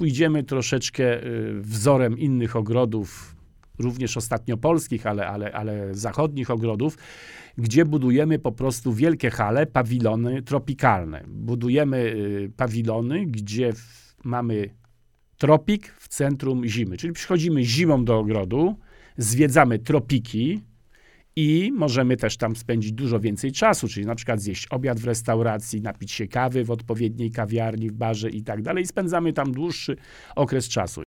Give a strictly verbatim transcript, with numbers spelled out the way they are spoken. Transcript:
pójdziemy troszeczkę wzorem innych ogrodów, również ostatniopolskich, ale, ale, ale zachodnich ogrodów, gdzie budujemy po prostu wielkie hale, pawilony tropikalne. Budujemy pawilony, gdzie w, mamy tropik w centrum zimy. Czyli przychodzimy zimą do ogrodu, zwiedzamy tropiki i możemy też tam spędzić dużo więcej czasu, czyli na przykład zjeść obiad w restauracji, napić się kawy w odpowiedniej kawiarni, w barze i tak dalej. I spędzamy tam dłuższy okres czasu.